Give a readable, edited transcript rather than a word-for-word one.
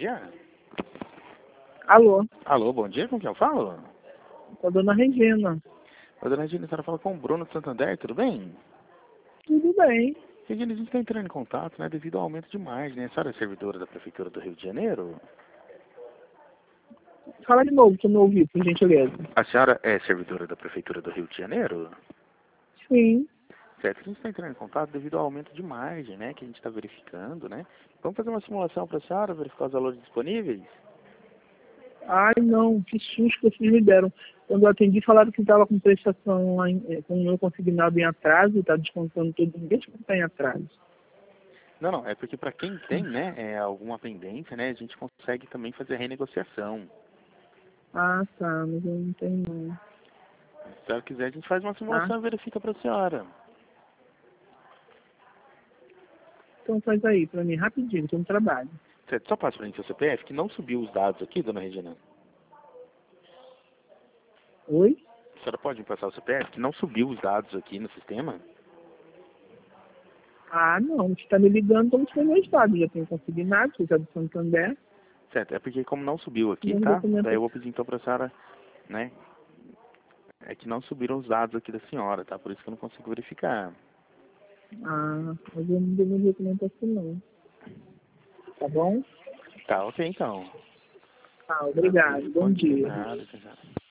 dia. Alô, Alô, bom dia, com quem eu falo? com a dona Regina. A dona Regina, a senhora fala com o Bruno de Santander, tudo bem? Tudo bem. Regina, a gente está entrando em contato, né, devido ao aumento de margem, né? A senhora é servidora da Prefeitura do Rio de Janeiro? Fala de novo, que eu não ouvi, por gentileza. A senhora é servidora da Prefeitura do Rio de Janeiro? Sim. Certo, a gente está entrando em contato devido ao aumento de margem, né, que a gente está verificando, né? Vamos fazer uma simulação para a senhora, verificar os valores disponíveis? Ai, não, que susto que vocês me deram. Quando eu atendi, falaram que estava com prestação, com o meu consignado em atraso, está descontando todo mundo, deixa que está em atraso. Não, não, é porque para quem tem, né, alguma pendência, né, a gente consegue também fazer renegociação. Ah, tá, mas eu não tenho não. Se a senhora quiser, a gente faz uma Tá? simulação e verifica para a senhora. Então faz aí, pra mim, rapidinho, tô no trabalho. Certo, só passa para a gente o CPF, que não subiu os dados aqui, dona Regina. Oi? A senhora pode me passar o CPF, que não subiu os dados aqui no sistema? Ah, não, você está me ligando como se fosse meu estado. Já tenho consignado, você é do Santander, Certo, é porque como não subiu aqui, meus tá? documentos. Daí eu vou pedir então para a senhora, né, é que não subiram os dados aqui da senhora, tá? Por isso que eu não consigo verificar. Ah, mas eu não dei meu documento assim não. Tá bom? Tá, ok então. Tá, obrigado. Bom dia. Nada, tchau, tchau.